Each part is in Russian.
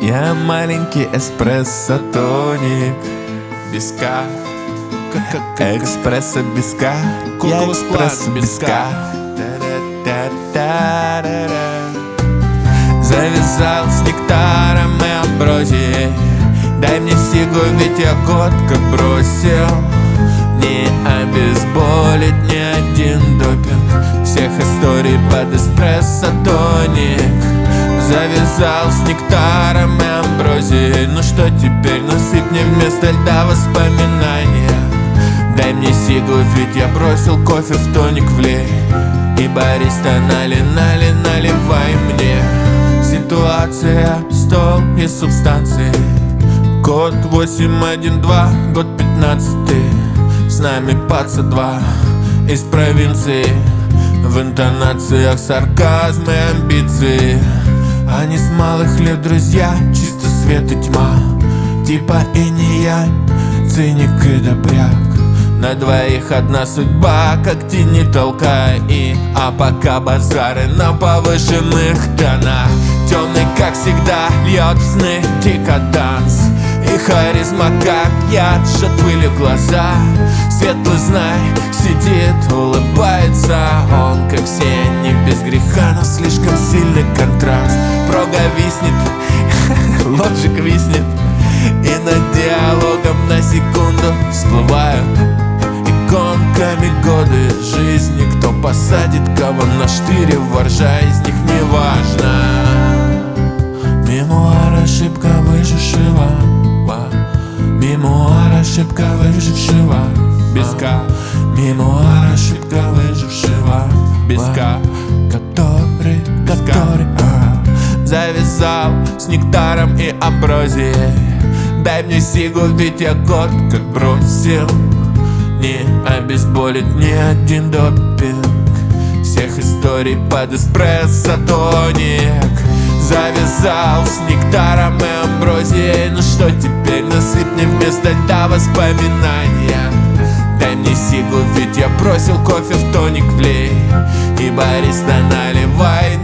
Я маленький эспрессо тоник. Беска. Экспрессо беска. Я экспрессо беска. Завязал с нектаром и амброзией. Дай мне сигу, ведь я год как бросил. Не обезболит ни один допинг. Всех историй под эспрессо тоник. Завязал с нектаром и амброзией. Ну что теперь, насыпь мне вместо льда воспоминания. Дай мне сигу, ведь я бросил кофе в тоник, влей. И бариста наливай мне. Ситуация, стол и субстанции. Код 812, год 15. С нами паца 2 из провинции. В интонациях сарказм и амбиции. Они с малых лет друзья, чисто свет и тьма. Типа инь-янь, циник и добряк. На двоих одна судьба, как тени толкай. А пока базары на повышенных тонах. Темный, как всегда, льет в сны дикотанс. И харизма, как яд, жжет пылью глаза. Светлый, знай, сидит, улыбается. Он, как все, не без греха, но слишком сильный контраст. Прога виснет, ложик виснет. И над диалогом на секунду всплывают иконками годы жизни. Кто посадит кого на штыре, воржа из них не важно. Мемуар, ошибка выжившего. Мемуар, ошибка выжившего. Беска. Мемуар, ошибка выжившего. Беска. Который завязал с нектаром и амброзией. Дай мне сигу, ведь я год как бросил. Не обезболит ни один допинг. Всех историй под эспрессо тоник. Завязал с нектаром и амброзией. Ну что теперь, насыпь мне вместо льда воспоминания. Дай мне сигу, ведь я бросил кофе в тоник, влей. И бариста наливай.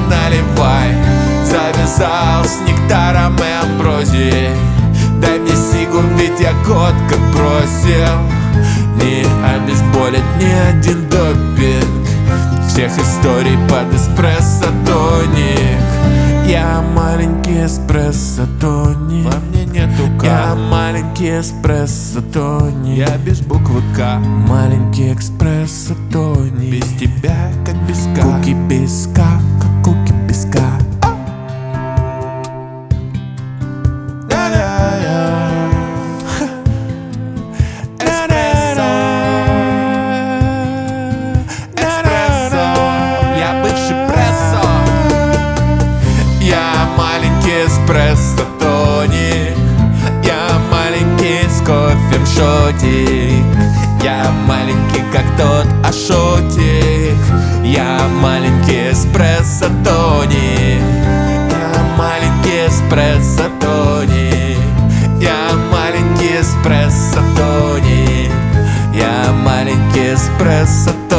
Завязал с нектаром и амброзией. Дай мне сигу, ведь я год как бросил. Не обезболит ни один допинг. Всех историй под эспрессо тоник. Я маленький эспрессо тоник. Во мне нету К. Я маленький эспрессо тоник. Я без буквы К. Маленький эспрессо тоник. Без тебя, как без К. Куки песка, как куки песка. Эспрессо тоник. Я маленький с кофе в шотик. Я маленький, как тот Ашотик. Я маленький эспрессо тоник. Я маленький эспрессо тоник. Я маленький эспрессо тоник. Я маленький эспрессо тоник.